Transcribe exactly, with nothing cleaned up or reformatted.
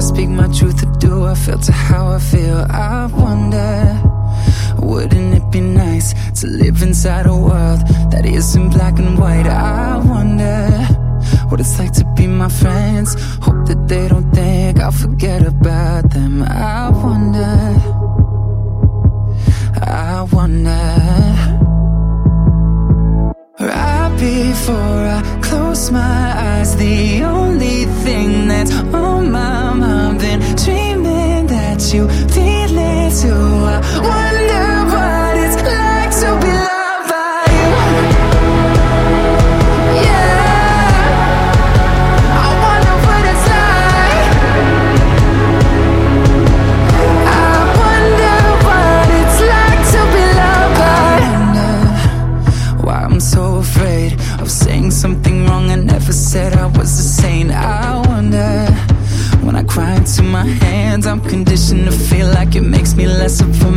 speak my truth or do I filter how I feel? I wonder, wouldn't it be nice to live inside a world that isn't black and white? I wonder what it's like to be my friends. Hope that they don't think I'll forget about them. I wonder, I wonder. Right before I close my eyes, the only thing that's on my mind, been dreaming that you feel it too. I wonder what it's like to be loved by you. Yeah, I wonder what it's like. I wonder what it's like to be loved by you. I wonder why I'm so afraid of saying something wrong. I never said I was a saint. I wonder, when I cry into my hands, I'm conditioned to feel like it makes me less of a